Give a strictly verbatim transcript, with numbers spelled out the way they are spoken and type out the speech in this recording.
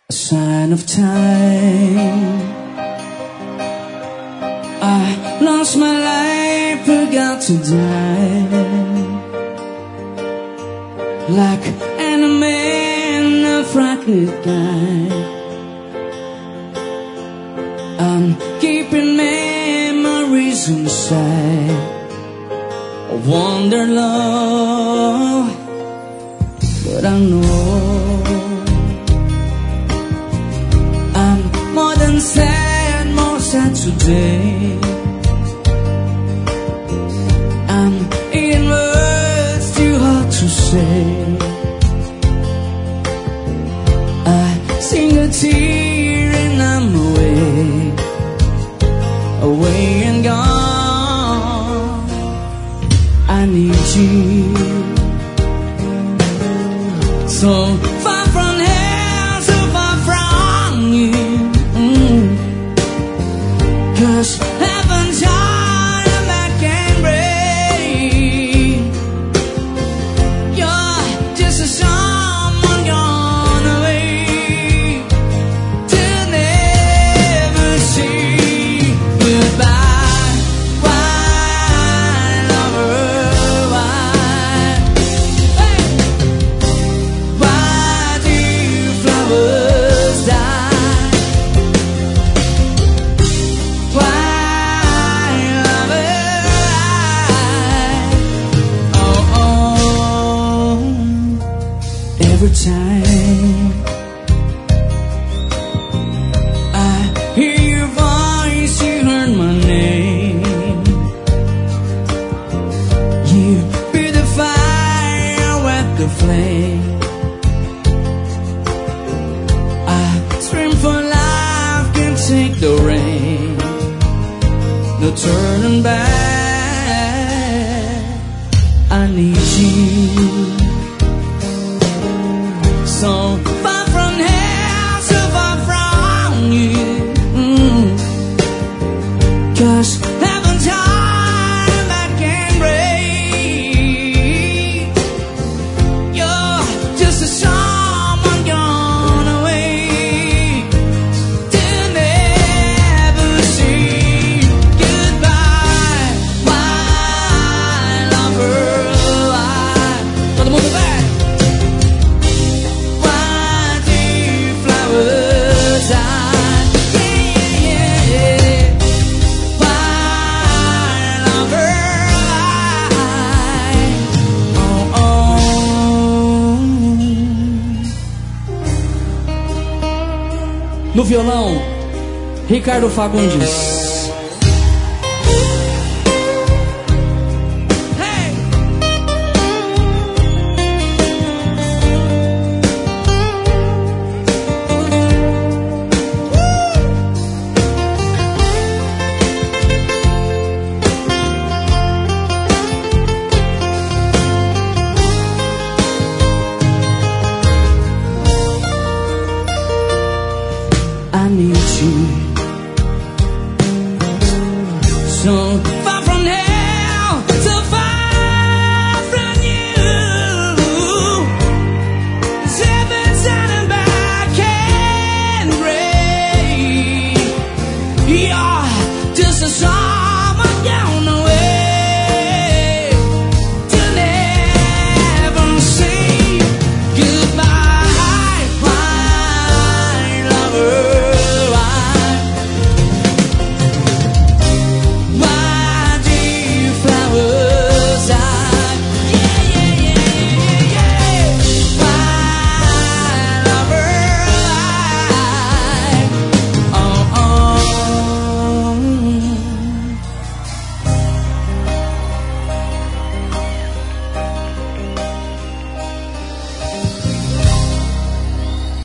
A sign of time. I lost my life, forgot to die. Like an man, a frightened guy. I'm keeping memories inside. I wonder, love, but I know I'm more than sad, more sad today. I'm in words too hard to say. I sing a tear and I'm away, away and gone. I need you, so far from here, so far from you. mm. Cause heaven's heart and back can break. You're just a someone gone away to never see goodbye. Why, lover, why? Hey! Why do flowers die? Why, lover, why? Oh, oh. Every time I hear your voice, you heard my name. You be the fire, wet the flame. I scream for life, can't take the rain. No turning back. I need you, so far from here, so far from you. mm. Cause heaven's heart and back can break. You're just a someone gone away to never see goodbye. Why, lover, why? Todo mundo vai. Why do flowers die? Yeah, yeah, yeah. Why, lover, why? Oh, oh. No violão, Ricardo Fagundes. Hey! I need you, so